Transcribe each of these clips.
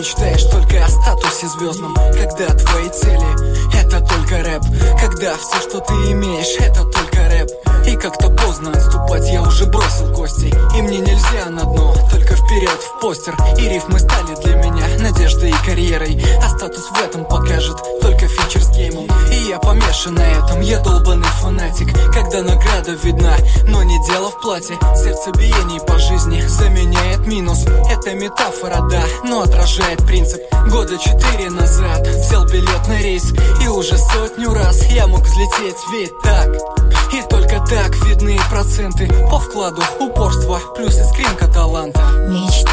мечтаешь только о статусе звездном, когда твои цели — это только рэп, когда все, что ты имеешь, это только рэп. И как-то поздно отступать, я уже бросил кости, и мне нельзя на дно, только вперед в постер. И рифмы стали для меня надеждой и карьерой, а статус в этом покажет только фичер с геймом. И я помешан на этом, я долбанный фанатик, когда награда видна, но не дело в плате. Сердцебиение по жизни заменяет минус. Это метафора, да, но отражает принцип. Года 4 назад взял билет на рейс, и уже 100 раз я мог взлететь, ведь так. И только так видны проценты по вкладу, упорство, плюс искринка таланта. Мечта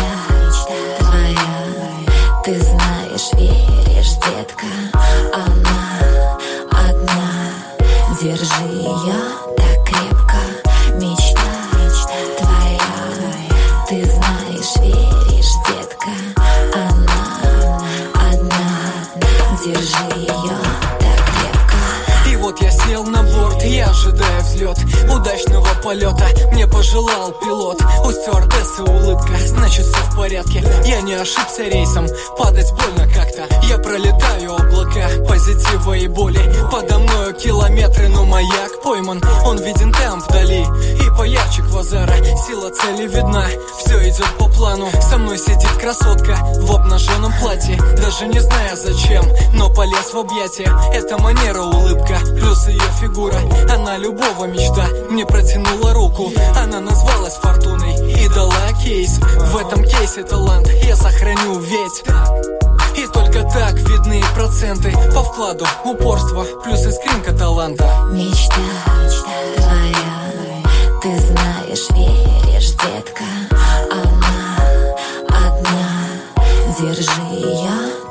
твоя, ты знаешь, веришь, детка. Она одна, держи ее так крепко. Мечта твоя, ты знаешь, веришь, детка. Она одна, держи ее так крепко. И вот я сел на борт, я ожидаю взлет удачного полета. Мне пожелал пилот, у стюардессы улыбка, значит все в порядке. Я не ошибся рейсом, падать больно как-то. Я пролетаю облака позитива и боли. Подо мною километры, но маяк пойман. Он виден там вдали, и поярче квазара. Сила цели видна, все идет по плану. Со мной сидит красотка в обнаженном платье, даже не зная зачем, но полез в объятия. Это манера, улыбка, плюс ее фигура. Она любого мечта, мне протянула руку. Она назвалась Фортуной и дала кейс. В этом кейсе талант я сохраню, ведь и только так видны проценты по вкладу, упорство, плюс искринка таланта. Мечта твоя, ты знаешь, веришь, детка. Она одна, держи ее